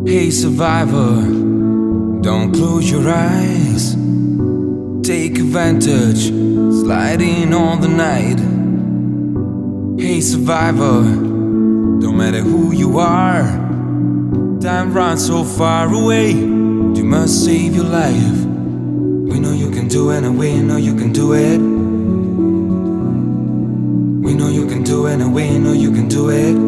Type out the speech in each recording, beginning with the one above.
Hey survivor, don't close your eyes. Take advantage, sliding on the night. Hey survivor, don't matter who you are, time runs so far away. You must save your life. We know you can do it, and we know you can do it. We know you can do it, and we know you can do it.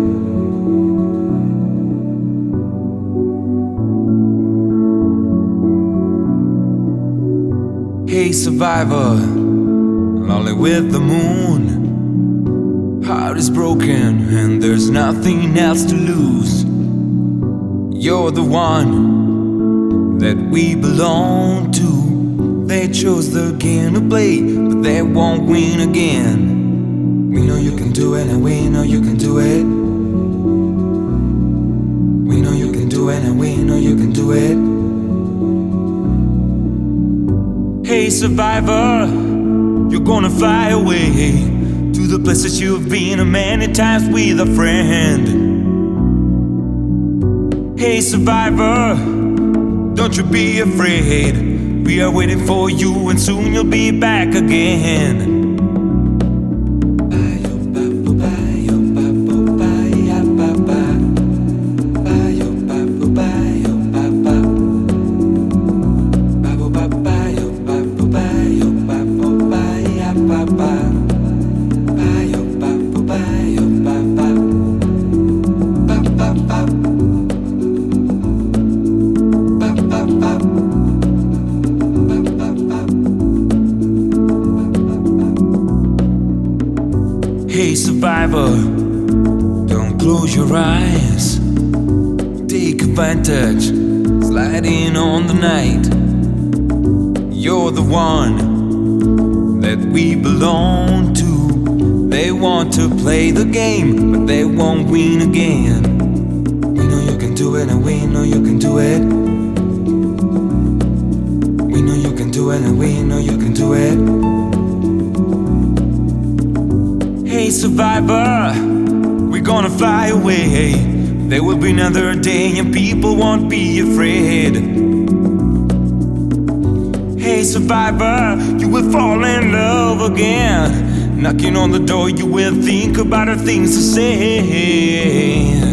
Hey survivor, lonely with the moon. Heart is broken and there's nothing else to lose. You're the one that we belong to. They chose the game to play, but they won't win again. We know you can do it, and we know you can do it. We know you can do it, and we know you can do it. Hey survivor, you're gonna fly away to the places you've been many times with a friend. Hey survivor, don't you be afraid. We are waiting for you and soon you'll be back again. Hey survivor, don't close your eyes. Take advantage, sliding on the night. You're the one that we belong to. They want to play the game, but they won't win again. We know you can do it, and we know you can do it. We know you can do it, and we know you can do it. Hey survivor, we're gonna fly away. There will be another day and people won't be afraid. Hey survivor, you will fall in love again. Knocking on the door, you will think about the things to say.